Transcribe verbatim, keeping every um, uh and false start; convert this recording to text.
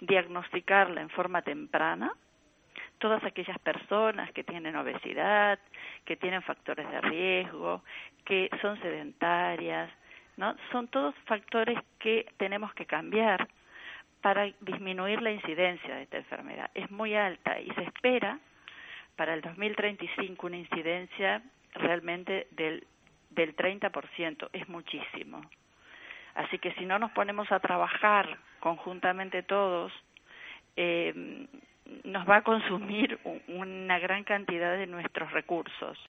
diagnosticarla en forma temprana. Todas aquellas personas que tienen obesidad, que tienen factores de riesgo, que son sedentarias, ¿no? Son todos factores que tenemos que cambiar para disminuir la incidencia de esta enfermedad. Es muy alta y se espera para el dos mil treinta y cinco una incidencia realmente del, del treinta por ciento, es muchísimo. Así que si no nos ponemos a trabajar conjuntamente todos, eh, nos va a consumir una gran cantidad de nuestros recursos.